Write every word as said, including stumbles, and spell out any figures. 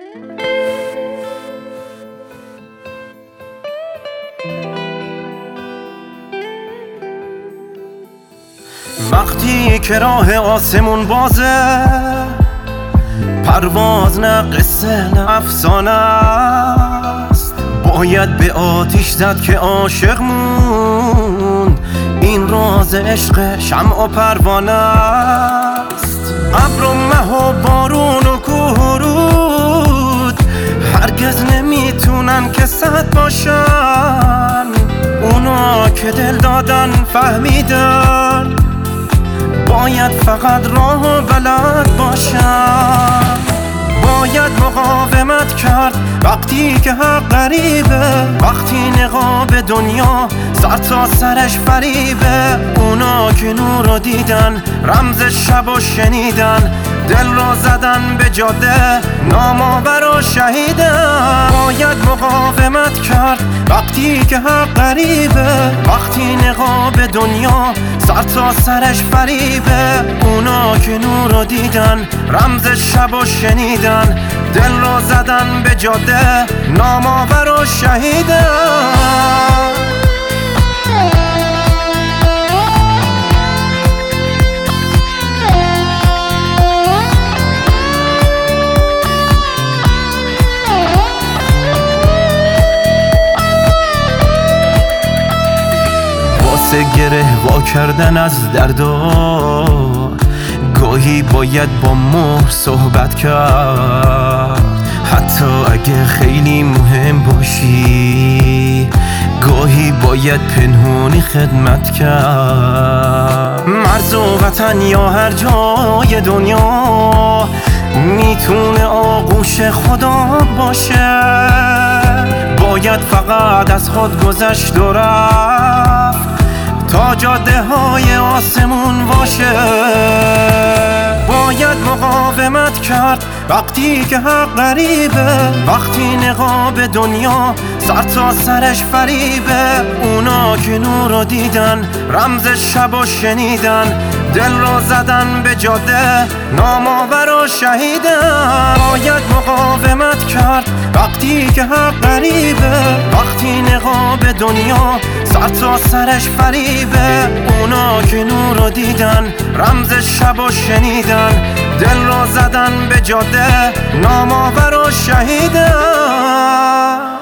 وقتی که راه آسمون بازه، پرواز نه قصه نه افسانه است. باید به آتیش زد که عاشق موند، این راز عشق شمع و پروانه است. ابر و مه و بارون و کوه و رود هرگز نمیتونن که صد باشن. اونا که دل دادن فهمیدن، باید فقط راه و بلد باشن. باید مقاومت کرد وقتی که حق غریبه، وقتی نقاب دنیا سر تا سرش فریبه. اونا که نور رو دیدن، رمز شب و شنیدن، دل رو زدن به جاده، نام‌آور و شهیدن. باید مقاومت کرد وقتی که حق غریبه، وقتی نقاب دنیا سر تا سرش فریبه. اونا که نور رو دیدن، رمز شب و شنیدن، دل رو زدن به جاده، نام‌آور و شهیدن. واسه گره وا کردن از دردا، گاهی باید با مهر صحبت کرد. حتی اگه خیلی مهم باشی، گاهی باید پنهونی خدمت کرد. مرز و وطن یا هر جای دنیا میتونه آغوش خدا باشه. باید فقط از خود گذشت و رفت تا جاده های آسمون باشه. باید مقاومت کرد وقتی که حق غریبه، وقتی نقاب دنیا سر تا سرش فریبه. اونا که نور رو دیدن، رمز شب و شنیدن، دل رو زدن به جاده، نام‌آور و شهیدن. باید مقاومت کرد وقتی که حق غریبه، وقتی نقاب دنیا سر تا سرش فریبه. اونا که نور رو دیدن، رمز شب و شنیدن، دل رو زدن به جاده، نام‌آور و شهیدن.